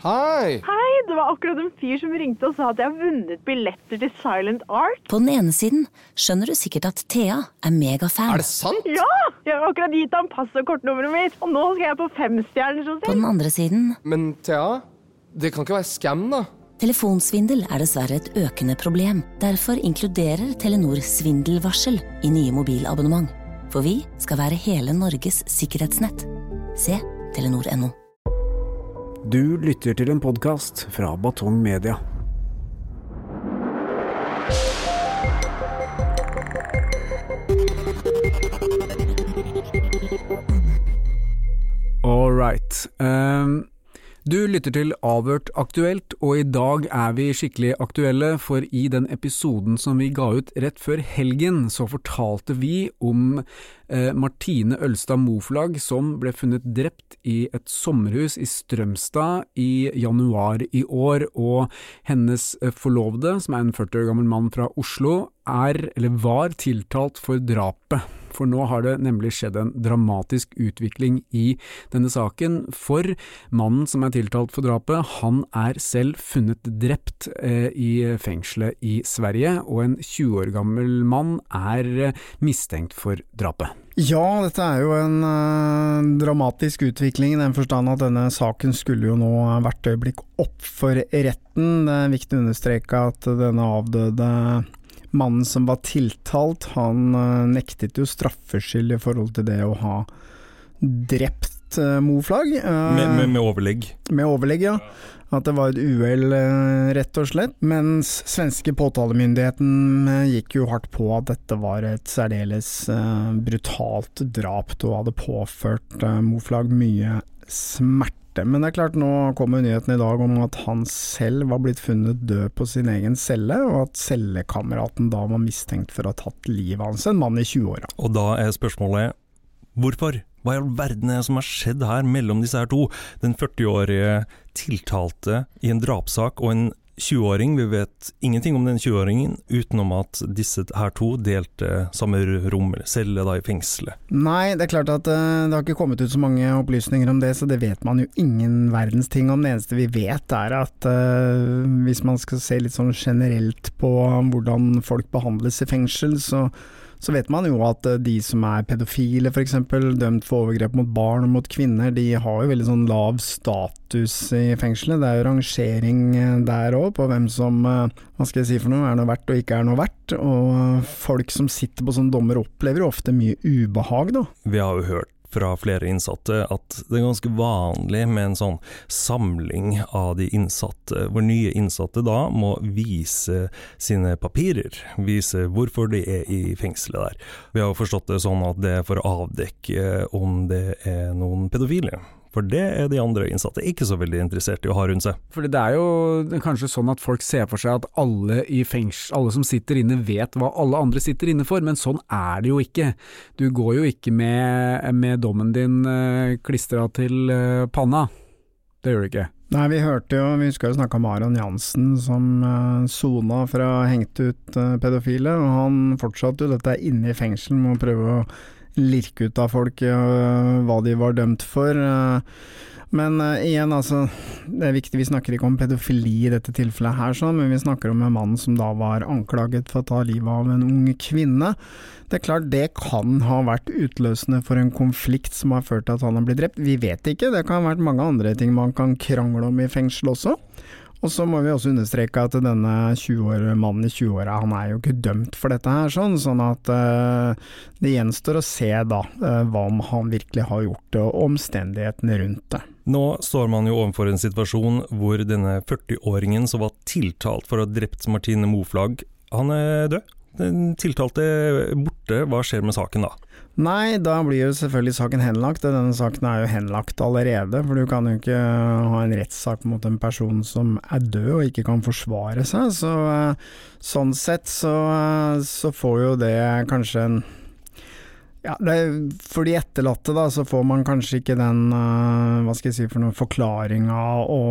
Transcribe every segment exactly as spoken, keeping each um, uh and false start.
Hei! Hei, det var akkurat en fyr som ringte og sa at jeg har vunnet billetter til Silent Art. På den ene siden skjønner du sikkert at Thea er megafan. Er det sant? Ja! Jeg har akkurat gitt ham pass og kortnummeret mitt, og nå skal jeg på femstjerners hotell. På den andre siden... Men Thea, det kan ikke være scam da. Telefonsvindel er dessverre et økende problem. Derfor inkluderer Telenor svindelvarsel i nye mobilabonnement. For vi skal være hele Norges sikkerhetsnett. Se telenor punktum no. Du lytter til en podcast fra Batong Media. All right. Um, du lytter til Avhørt Aktuelt, og i dag er vi skikkelig aktuelle, for i den episoden som vi ga ut rett før helgen, så fortalte vi om eh, Martine Ølstad Moflag, som ble funnet drept i et sommerhus i Strømstad i januar i år, og hennes forlovede, som er en førti år gammel mann fra Oslo, er, eller var tiltalt for drapet. For nå har det nemlig skjedd en dramatisk utvikling i denne saken, for mannen som er tiltalt for drapet, han er selv funnet drept eh, i fengselet i Sverige, og en tjue år gammel mann er eh, mistenkt for drapet. Ja, dette er jo en uh, dramatisk utvikling i den forstand at denne saken skulle jo nå hvert øyeblikk opp for retten. Det er viktig å understreke at denne avdøde mannen som var tiltalt, han uh, nektet jo straffskyld i forhold til det å ha drept uh, Moflag. Uh, med, med, med overlegg. Med overlegg, ja. At det var et uhell, uh, rett og slett. Mens svenske påtalemyndigheten uh, gikk jo hardt på at dette var et særdeles uh, brutalt drap, og hadde påført uh, Moflag mye smerte. Men det er klart, nå kommer nyheten i dag om at han selv var blitt funnet død på sin egen celle, og at cellekameraten da var mistenkt for å ha tatt livet hans, en mann i tjue-åra. Og da er spørsmålet, hvorfor? Hva i all verden er det som har skjedd her mellom disse her to? Den førti-årige tiltalte i en drapssak og en tjue-åring, vi vet ingenting om den tjue-åringen, utenom at disse her to delte samme rom, eller celle da i fengselet. Nei, det er klart at uh, det har ikke kommet ut så mange opplysninger om det, så det vet man jo ingen verdens ting om. Det eneste vi vet er at uh, hvis man skal se litt sånn generelt på hvordan folk behandles i fengsel, så Så vet man jo at de som er pedofile for eksempel, dømt for overgrep mot barn og mot kvinner, de har jo veldig sånn lav status i fengselet. Det er jo rangering der også på hvem som, hva skal jeg si for noe, er noe verdt og ikke er noe verdt. Og folk som sitter på sånne dommer opplever jo ofte mye ubehag da. Vi har jo hørt fra flere innsatte at det er ganske vanlig med en sånn samling av de innsatte, hvor nye innsatte da må vise sine papirer, vise hvorfor de er i fengselet der. Vi har jo forstått det sånn at det er for å avdekke om det er noen pedofile. For det er de andre innsatte ikke så veldig interessert i å ha rundt seg. For det er jo kanskje sånn at folk ser for seg at alle i fengsel, alle som sitter inne vet hva alle andre sitter inne for, men sånn er det jo ikke. Du går jo ikke med, med dommen din uh, klistret til uh, panna. Det gjør du ikke. Nei, vi hørte jo, vi husker jo snakke om Aron Jansen som uh, sona for å ha hengt ut uh, pedofile, og han fortsatte jo dette inne i fengsel med å prøve å lirke ut av folk uh, hva de var dømt for. Uh, men uh, igjen, altså, det er viktig, vi snakker ikke om pedofili i dette tilfellet her, sånn, men vi snakker om en mann som da var anklaget for å ta livet av en ung kvinne. Det er klart, det kan ha vært utløsende for en konflikt som har ført til at han har blitt drept. Vi vet ikke, det kan ha vært mange andre ting man kan krangle om i fengsel også. Og så må vi også understreke at denne tjue-årige mannen i tjue-åra, han er jo ikke dømt for dette her, sånn, sånn at uh, det gjenstår å se da uh, hva om han virkelig har gjort det, og omstendighetene rundt det. Nå står man jo overfor en situasjon hvor denne førti-åringen som var tiltalt for å ha drept Martine Moflag, han er død. Den tiltalte er borte. Hva skjer med saken da? Nei, da blir jo selvfølgelig saken henlagt. Denne saken er jo henlagt allerede, for du kan jo ikke ha en rettssak mot en person som er død og ikke kan forsvare seg. Så sånn sett så, så får jo det kanskje en Ja, det er, for de etterlatte da, så får man kanskje ikke den, uh, hva skal jeg si for noe, forklaringa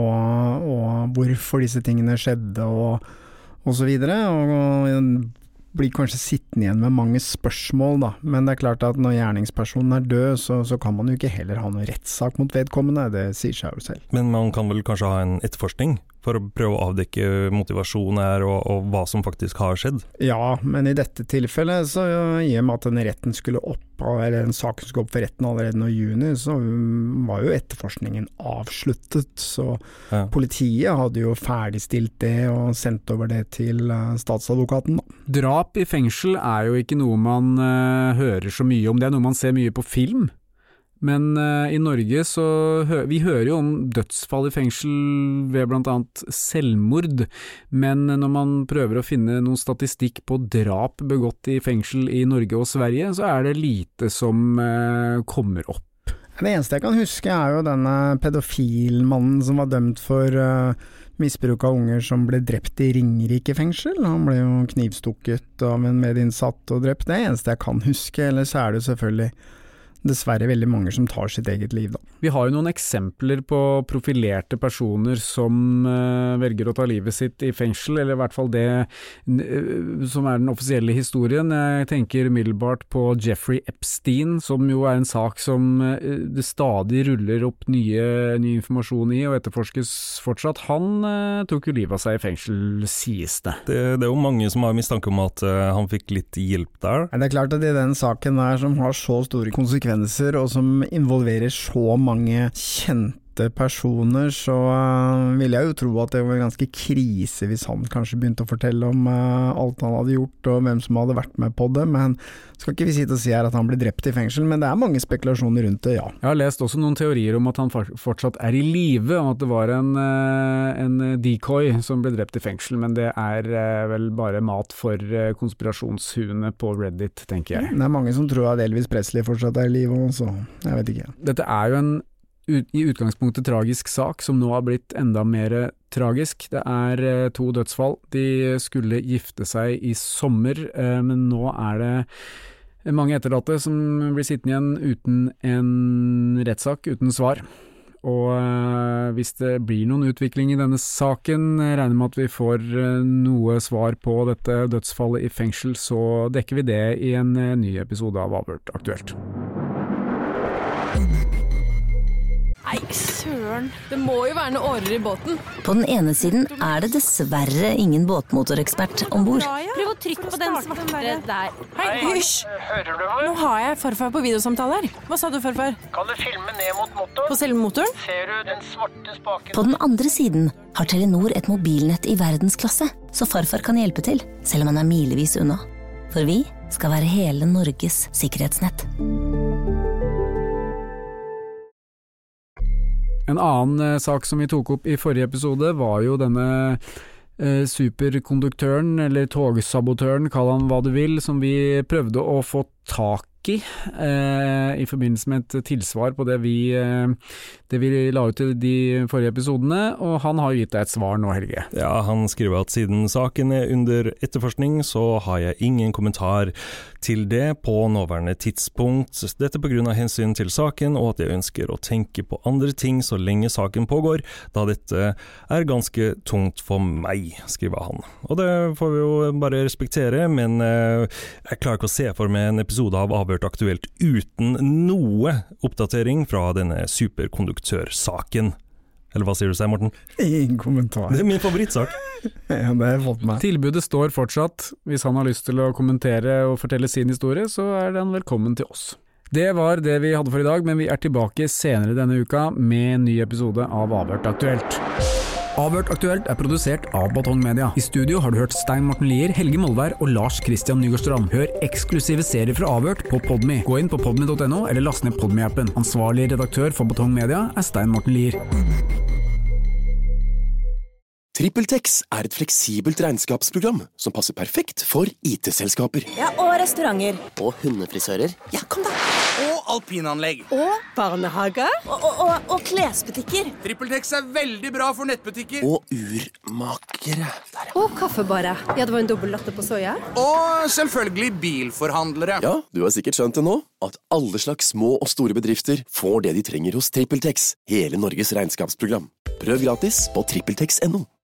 og, og hvorfor disse tingene skjedde og, og så videre, og, og blir kanskje sittende igjen med mange spørsmål da, men det er klart at når gjerningspersonen er død, så, så kan man jo ikke heller ha noen rettssak mot vedkommende, det sier seg jo selv. Men man kan vel kanskje ha en etterforskning for å prøve å avdekke motivasjon her og, og hva som faktisk har skjedd? Ja, men i dette tilfellet så i og med at den retten skulle opp, eller en sak skulle opp for retten allerede nå i juni, så var jo etterforskningen avsluttet, så ja. Politiet hadde jo ferdigstilt det og sendt over det til statsadvokaten da. Drap i fengsel er jo ikke noe man uh, hører så mye om, det er noe man ser mye på film. Men uh, i Norge så hø vi hører jo om dødsfall i fengsel ved blant annet selvmord, men når man prøver å finne noen statistikk på drap begått i fengsel i Norge og Sverige, så er det lite som uh, kommer opp. Det eneste jeg kan huske er jo denne pedofilmannen som var dømt for uh, misbruk av unger som ble drept i Ringerike fengsel. Han ble jo knivstukket av en medinnsatt og drept. Det er det eneste jeg kan huske, ellers er det jo selvfølgelig dessverre veldig mange som tar sitt eget liv da. Vi har jo noen eksempler på profilerte personer som uh, velger å ta livet sitt i fengsel, eller i hvert fall det uh, som er den offisielle historien. Jeg tenker umiddelbart på Jeffrey Epstein, som jo er en sak som uh, det stadig ruller opp nye, ny informasjon i, og etterforskes fortsatt. Han uh, tok jo livet av seg i fengsel, sies det. Det, det er jo mange som har mistanke om at uh, han fikk litt hjelp der. Det er klart at i den saken der som har så store konsekvenser, og som involverer så mange kjente personer, så uh, vil jeg jo tro at det var ganske krise hvis han kanskje begynte å fortelle om uh, alt han hadde gjort og hvem som hadde vært med på det, men skal ikke vi sitte og si her at han ble drept i fengsel, men det er mange spekulasjoner rundt det, ja. Jeg har lest også noen teorier om at han fortsatt er i live, og at det var en, en decoy som ble drept i fengsel, men det er vel bare mat for konspirasjonshuene på Reddit, tenker jeg. Det er mange som tror at Elvis Presley fortsatt er i live også, jeg vet ikke. Dette er jo en i utgangspunktet tragisk sak som nå har blitt enda mer tragisk. Det er to dødsfall. De skulle gifte seg i sommer, men nå er det mange etterlatte som blir sittende igjen uten en rettssak, uten svar. Og hvis det blir noen utvikling i denne saken, regner med at vi får noe svar på dette dødsfallet i fengsel, så dekker vi det i en ny episode av Avhørt Aktuelt. Nei, søren. Det må jo være noe årer i båten. På den ene siden er det dessverre ingen båtmotorekspert ombord. Prøv å trykke på den svarte der. Hei, hysj! Hører du meg? Nå har jeg farfar på videosamtale her. Hva sa du, farfar? Kan du filme ned mot motoren? På selve motoren? Ser du den svarte spaken? På den andre siden har Telenor et mobilnett i verdensklasse, så farfar kan hjelpe til, selv om han er milevis unna. For vi skal være hele Norges sikkerhetsnett. En annen eh, sak som vi tok opp i forrige episode var jo denne eh, superkonduktøren, eller togsabotøren, kall han hva du vil, som vi prøvde å få tak i eh, i forbindelse med et tilsvar på det vi, eh, det vi la ut i de forrige episodene, og han har gitt deg et svar nå, Helge. Ja, han skriver at siden saken er under etterforskning, så har jeg ingen kommentar til det på nåværende tidspunkt. Dette på grunn av hensyn til saken, og at jeg ønsker å tenke på andre ting så lenge saken pågår, da dette er ganske tungt for meg, skriver han. Og det får vi jo bare respektere, men eh, jeg klarer ikke å se for meg en episode av Avhørt Aktuelt uten noe oppdatering fra denne superkonduktørsaken. Eller hva sier du seg, Morten? Ingen kommentar. Det er min favorittsak. Ja, det har jeg fått med. Tilbudet står fortsatt. Hvis han har lyst til å kommentere og fortelle sin historie, så er han velkommen til oss. Det var det vi hadde for i dag, men vi er tilbake senere denne uka med en ny episode av Avhørt Aktuelt. Avhørt Aktuelt er produsert av Batong Media. I studio har du hørt Stein Morten Lier, Helge Molvær og Lars Christian Nygårdstrand. Hør eksklusive serier fra Avhørt på Podme. Gå inn på podme punktum no eller last ned Podme-appen. Ansvarlig redaktør for Batong Media er Stein Morten Lier. TrippelTex er et fleksibelt regnskapsprogram som passer perfekt for I T-selskaper. Ja, og restauranter. Og hundefrisører. Ja, kom da. Og alpinanlegg. Og barnehager. Og, og, og, og klesbutikker. TrippelTex er veldig bra for nettbutikker. Og urmakere. Der, ja. Og kaffebarer. Ja, det var en dobbelt latte på soja. Og selvfølgelig bilforhandlere. Ja, du har sikkert skjønt det nå, at alle slags små og store bedrifter får det de trenger hos TrippelTex. Hele Norges regnskapsprogram. Prøv gratis på trippeltex punktum no.